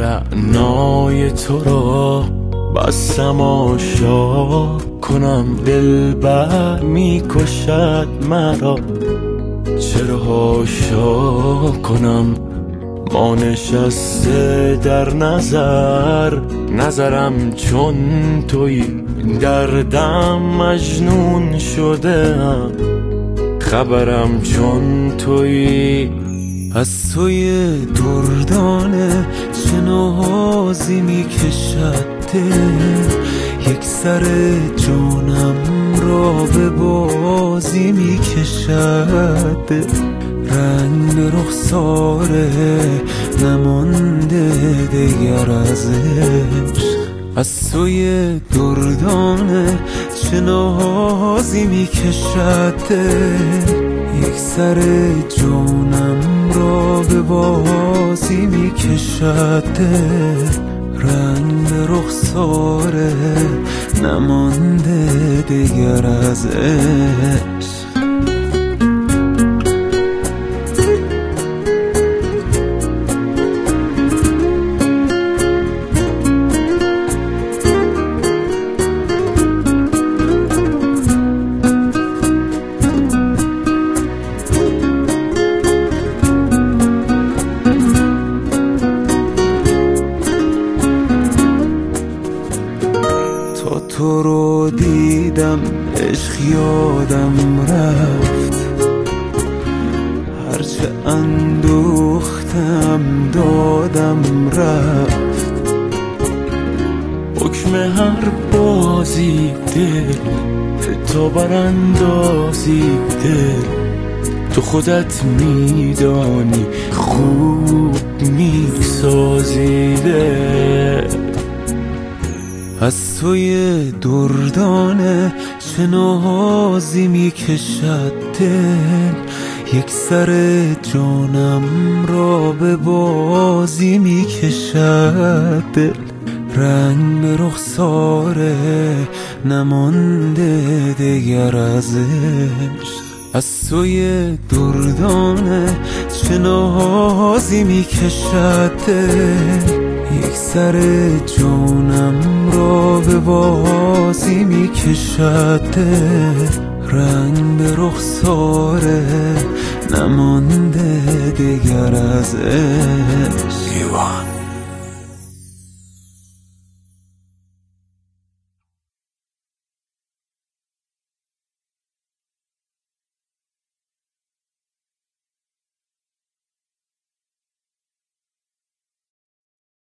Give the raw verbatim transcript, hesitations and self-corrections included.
رعنای تو را بستم آشا کنم، دلبر می کشد مرا چرا حاشا کنم. ما نشسته در نظر نظرم چون توی، دردم مجنون شدم خبرم چون توی. از توی دردانه چه نازی می کشد دل، یک سر جانم را به بازی می کشد دل. رنگ به رخساره نمانده دیگر از عشق، از توی دردانه چه نازی می کشد دل، یک سر جانم را به بازی می کشد دل. رنگ به رخساره نمانده دیگر از عشق. تو رو دیدم عشق یادم رفت، هرچه اندوختم دادم رفت. حکم هر بازی دل تو براندازی دل، تو خودت میدانی خوب میسازی دل. از توی دردانه چه نازی می کشد دل، یک سر جانم را به بازی می کشد دل. رنگ به رخساره نمانده دیگر از عشق، از توی دردانه چه نازی می کشد دل، یک سر جانم را به بازی می کشد دل. رنگ به رخساره نمانده دیگر از عشق.